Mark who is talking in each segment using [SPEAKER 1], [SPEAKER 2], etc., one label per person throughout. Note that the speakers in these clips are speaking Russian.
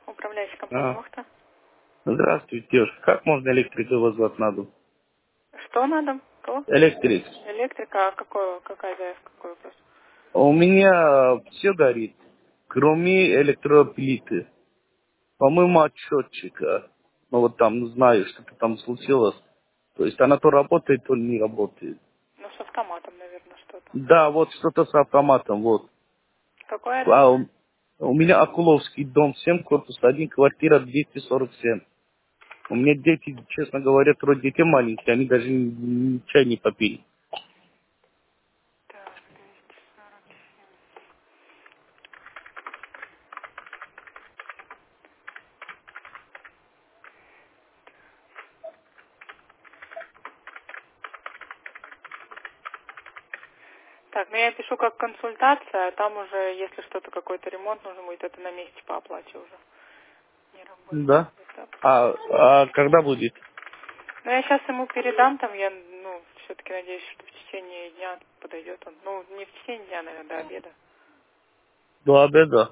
[SPEAKER 1] Управляющая компания
[SPEAKER 2] А,
[SPEAKER 1] Мохта.
[SPEAKER 2] здравствуйте, девушка. Как можно электрика вызвать на дом?
[SPEAKER 1] Что надо? Кого?
[SPEAKER 2] Электрик.
[SPEAKER 1] Электрика, какая заявка, какой вопрос?
[SPEAKER 2] У меня все горит, кроме электроплиты. По-моему, от счетчика. Ну вот там, знаю, что-то там случилось. То есть она то работает, то не работает.
[SPEAKER 1] Ну, с автоматом, наверное, что-то.
[SPEAKER 2] Да, вот что-то с автоматом, вот.
[SPEAKER 1] Какой адрес?
[SPEAKER 2] А у меня Акуловский, дом 7, корпус 1, квартира 247. У меня дети, честно говоря, трое детей маленькие, они даже чай не попили.
[SPEAKER 1] Так, 247. Так, ну я пишу как консультация, а там уже, если что-то, какой-то ремонт нужно будет, это на месте по оплате уже. Не рабочий
[SPEAKER 2] Да.
[SPEAKER 1] этап.
[SPEAKER 2] А когда будет?
[SPEAKER 1] Ну, я сейчас ему передам, там я, все-таки надеюсь, что в течение дня подойдет он. Ну, не в течение дня, наверное, до обеда.
[SPEAKER 2] До обеда.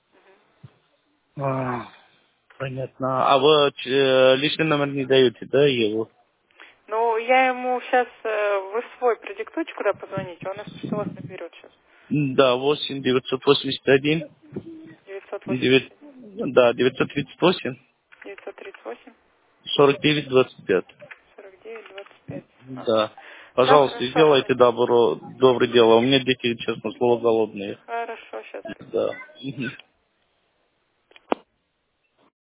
[SPEAKER 2] Понятно. А вы личный номер не даете, да, его?
[SPEAKER 1] Ну, я ему сейчас, вы свой продиктуйте, куда позвоните, он все вас наберет сейчас.
[SPEAKER 2] Да, 8 981 9,
[SPEAKER 1] 980,
[SPEAKER 2] да, 938
[SPEAKER 1] 938,
[SPEAKER 2] 49 25.
[SPEAKER 1] 49, 25. Ага.
[SPEAKER 2] Да.
[SPEAKER 1] Да,
[SPEAKER 2] Пожалуйста,
[SPEAKER 1] хорошо.
[SPEAKER 2] сделайте доброе дело. У меня дети, честно слово, голодные.
[SPEAKER 1] Хорошо, сейчас.
[SPEAKER 2] Да. Мгм.